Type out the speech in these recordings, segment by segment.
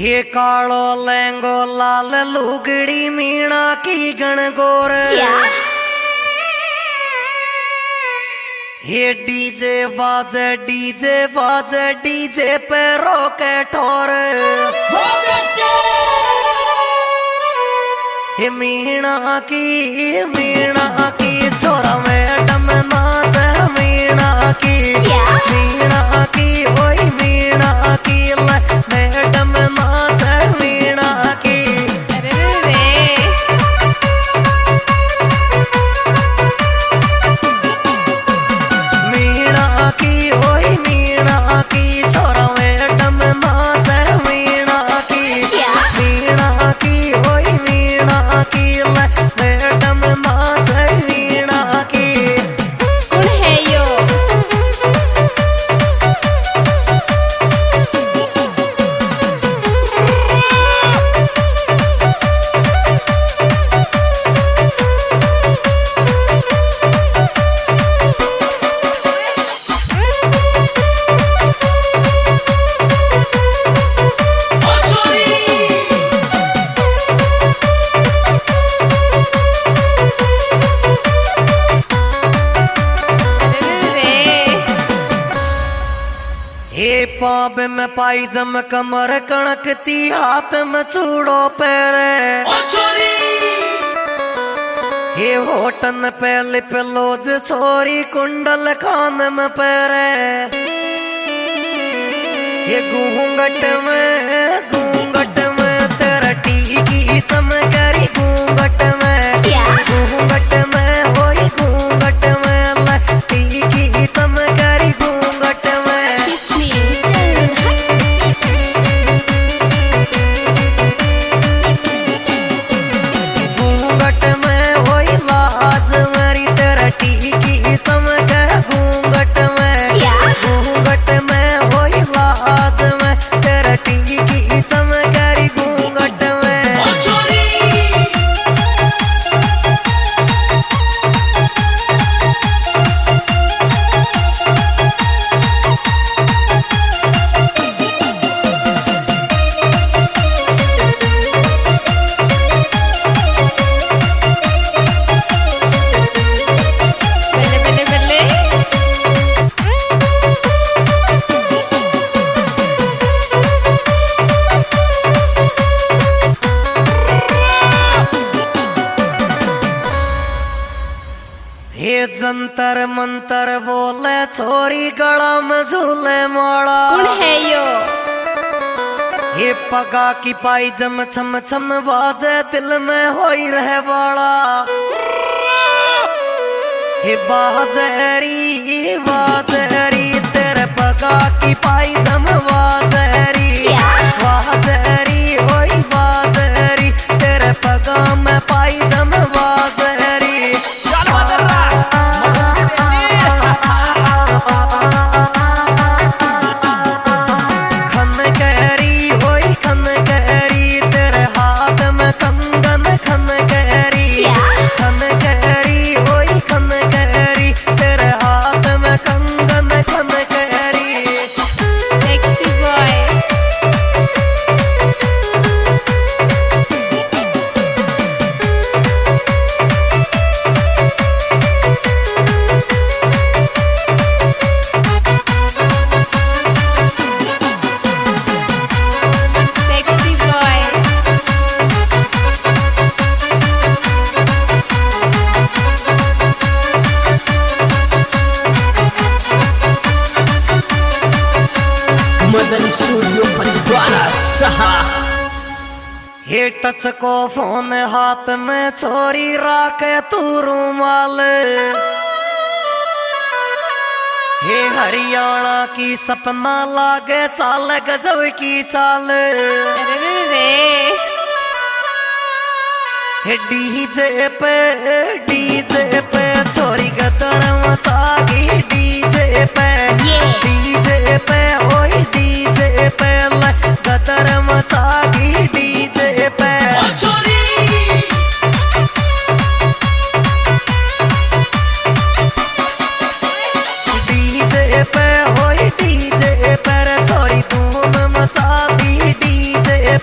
हे कालो लहंगो लाल लुगड़ी मीणा की गणगोर। हे डीजे बाजे डीजे पे रोके ठोर। हे मीणा की छोरा मैडम नाच मीणा की ओई मीणा की मैडम नाच मीणा की। मीणा की ओई मीणा की छोरा मैडम नाच मीणा की ओई मीणा की मैडम नाच मीणा की। कौन है यो? हे पाब में पाइजम कमर कणकती हाथ में चूड़ो पैरे। हे होटन पे लिप लोज छोरी कुंडल खान में पैरे। हे घूंघट में तेरा टीकी चमकरी घूंघट में होई घूंघट में टीकी चमकरी घूंघट में। घूंघट में होई लाज मेरी तेरा टीकी चमक घूंघट में होई लाज में तेरा टीकी चमकरी घूंघट में। हे जंतर मंतर बोले छोरी गला में झूले माला। कौन है यो? हे पगा की पाई जम छम छम बाजे दिल में होई रहे वाला। हे बाजरी तेरे पगा की पाई जम बाजरी ओई बाजरी तेरे पगा में पाई जम बाजरी। तेरे हाथ में कंगन खन गहरी ओई खन गहरी तेरे हाथ में कंगन खन गहरी। Sexy boy. Sexy boy. Madan studio Panchwara सहा। हे टच को फोन हाथ में छोरी राखे तू रुमाल। हे हरियाणा की सपना लागे चाल गजब की चाल। हे डीजे पे छोरी गदर मचागी डीजे पे ओई डीजे पे गदर मचागी डीजे पे। डीजे पे ओई डीजे पर छोरी धूम मचा दी डीजे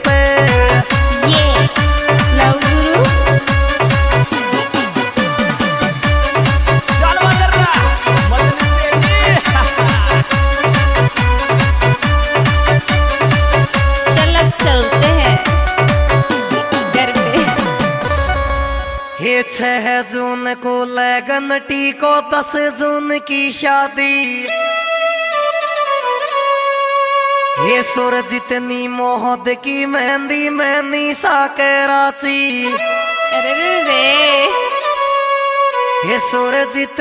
चलते हैं घर पे। ये 6 जून को लगन टी को 10 जून की शादी। ये सूरज नी मोहद की मेहंदी मेहंदी सा के राची। अरे रे ये सूरजित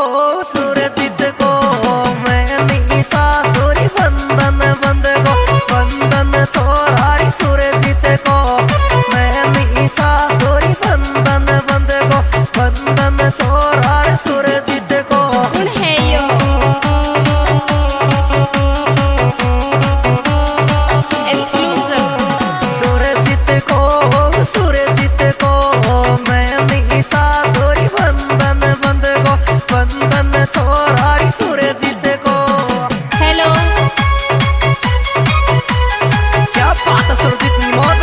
को मेहंदी सा सूरी बंधन बंद को बंधन छोराई सूरजित को मेहंदी सा सूरी बंधन बंद को बंधन छोराई सूरजित को। कौन है यो? सूरजित को मेहंदी सा सूरी बंधन बंद को बंधन छोराई सूरजित को। हेलो क्या बात है सूरजित नी मौत।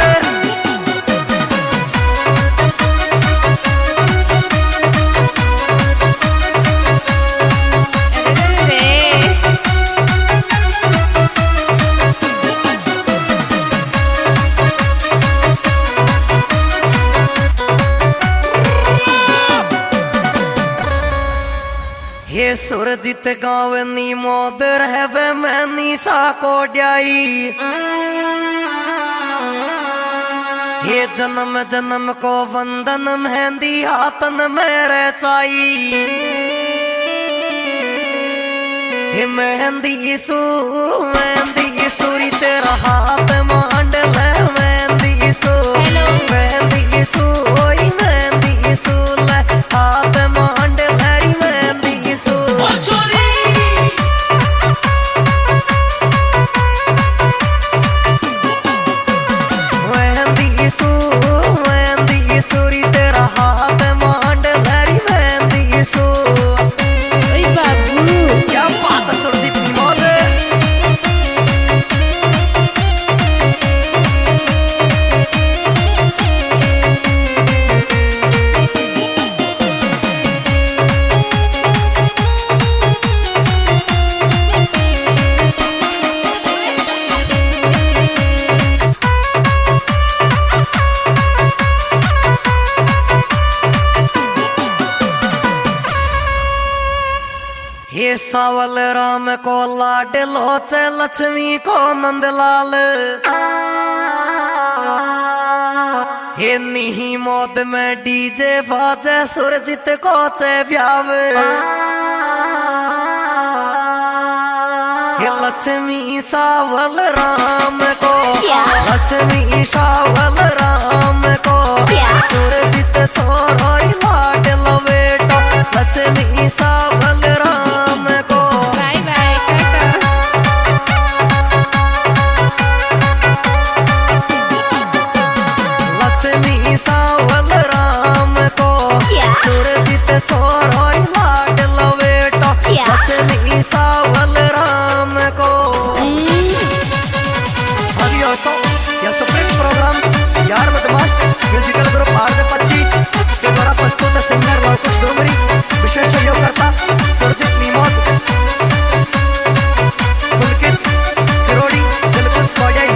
ये सूरजित गाँव नी मोद रहवे मैनी सा को ड्याई। ये जन्म जन्म को वंदन मेहंदी हाथन में रचाई। ये मेहंदी सूरी तेरा हाथ मांडल मेहंदी सू मेहंदी सू ओई मेहंदी सू ले हाथ मांडल मेहंदी सू। मेहंदी सूरी तेरा हाथ मांडल मेहंदी सू। ओए बाबू क्या बात है सूरजित नी मौत। ये सावल राम को लाड लोचे लक्ष्मी को नंदलाल। ये नी मौत में डीजे बाजे सूरजित को चे ब्याव। ये लक्ष्मी सावल राम को लक्ष्मी सावल राम को सूरजित छोरोई लाड लवेटो लक्ष्मी सावल राम को। बाय बाय टाटा। लक्ष्मी सावल राम को सूरजित छोरोई लाड लवेटो लक्ष्मी सावल राम को। अभी दोस्तों यह सुप्रीम प्रोग्राम यार बदमाश म्यूजिकल ग्रुप RJ25 के द्वारा प्रस्तुत सिंगर लवकुश डोंगरी विशेष सहयोगकर्ता सूरजित नी मौत पुलकित किरोड़ी दिलकुश कोजाई।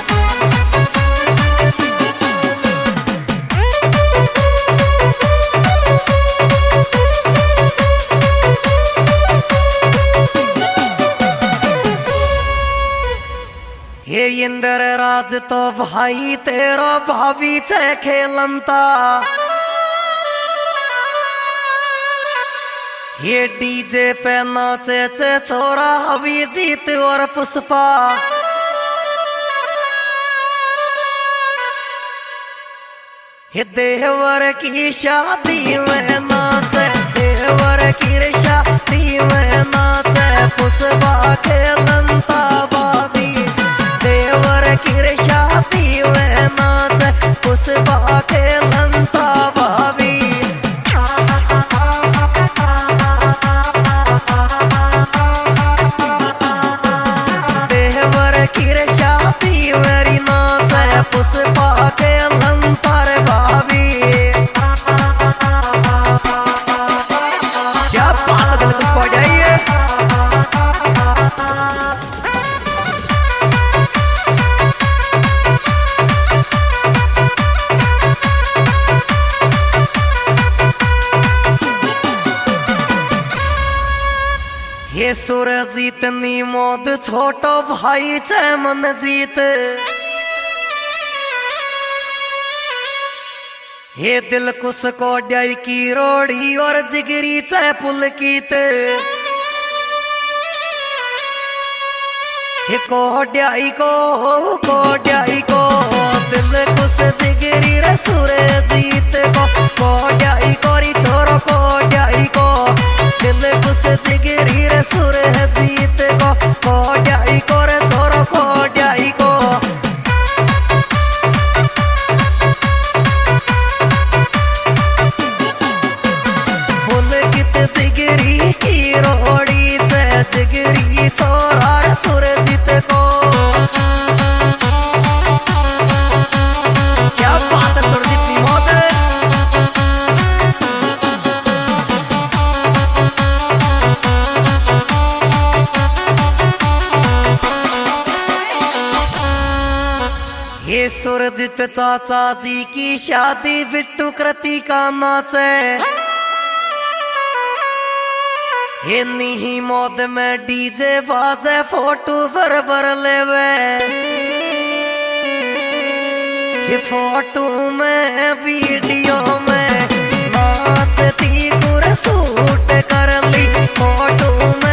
हे इंद्र राज तो भाई तेरो भाभी छे खेलंता। ये डीजे पे नाचे चे छोरा अभिजीत और पुष्पा। ये देवर की शादी में नाचे देवर की शादी में नाचे पुष्पा खेलंता भाभी। देवर की शादी में नाचे पुष्पा खेलंता भाभी। देवर की शादी मेरी नाचे पुष्पा खेलंता रे भाभी। क्या बात है दिल को जाइए। हे सुरजीत नी मौत छोटो भाई चैमन जीत हे दिल कुस को ड्याई की रोड़ी और जिगरी चे पुलकीत हे को ड्याई को दिल कुस जिगरी रे सुरजीत को ड्याई कोरी छोरो को ड्याई को दिल कुस जिगरी रे सुरजीत को ड्याई को रे छोरो को ड्याई को जिगरी की रोड़ी से जिगरी छोरा सुरजीत को क्या बात है सुरजीत की मौत ये सुरजीत चाचा जी की शादी बिट्टू कृतिका नाचे हे नी मौत में डीजे बाजे फोटो भर लेवे ये फोटो में वीडियो में नाचती कुर सूट कर ली फोटो में